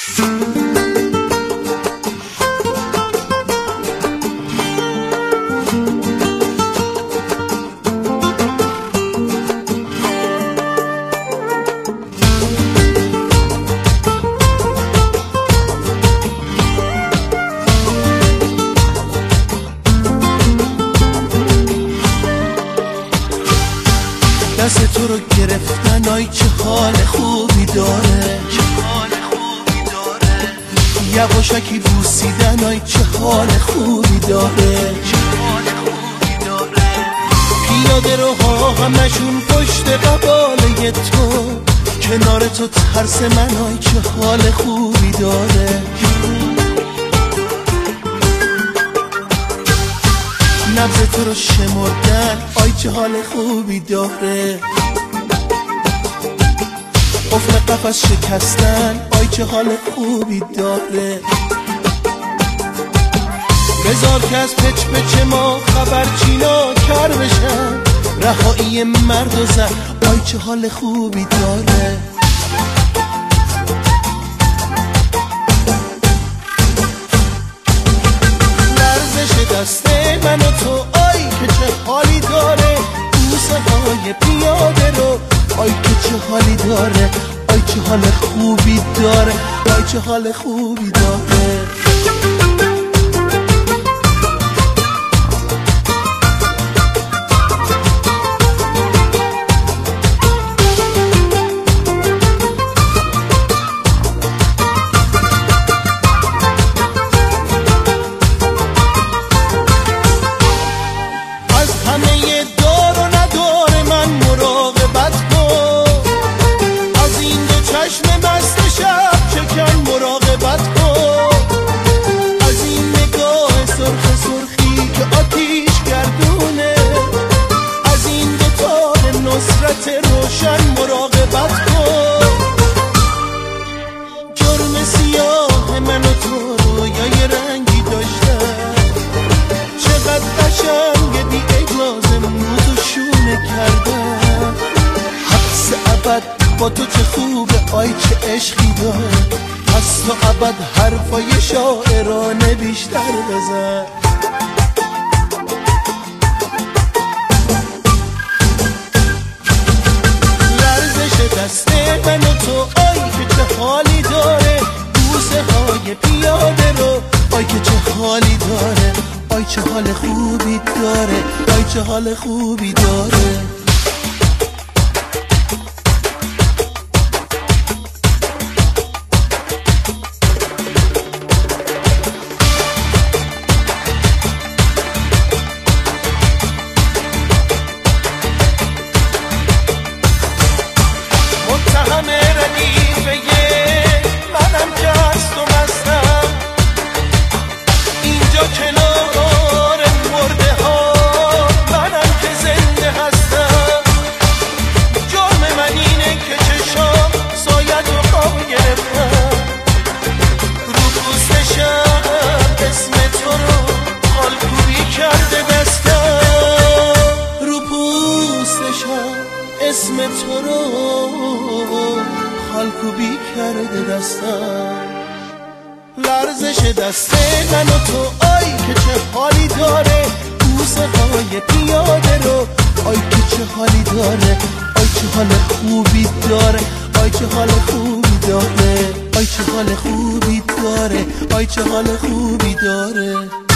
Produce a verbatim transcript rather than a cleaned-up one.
دست تو رو گرفتن آی چه حال خوبی داره، یواشکی بوسیدن آی چه حال خوبی داره. پیاده رو ها همشون پشت قباله تو، کنار تو ترس من آی چه حال خوبی داره. نبض تو رو شمردن آی چه حال خوبی داره. قفل قفس شکستن آی چه حال خوبی داره. بذار که از پچ پچ ما خبرچینا کر بشن، رهایی مرد و زن آی چه حال خوبی داره. دست من و تو آی که چه حالی داره، بوسه های پیاده رو آی که چه حالی داره. آی چه حال خوبی داره، آی چه حال خوبی داره. روشن مراقبت کن. جرم سیاه من و تو رویای رنگی داشتن، چقدر قشنگ بی اجاز موز و شونه کردن. حبس ابد با تو چه خوبه آی چه عشقی داره، پس تا ابد حرفای شاعرانه بیشتر بزن. دست من و تو آی که چه حالی داره، بوسه های پیاده رو آی که چه حالی داره. آی چه حال خوبی داره، آی چه حال خوبی داره. اسم تو رو خالکوبی کرده دستم. لرزش دست من و تو آی که چه حالی داره، بوسه های پیاده رو آی که چه حالی داره. آی چه حال خوبی داره، آی چه حال خوبی داره. آی چه حال خوبی داره، آی چه حال خوبی داره.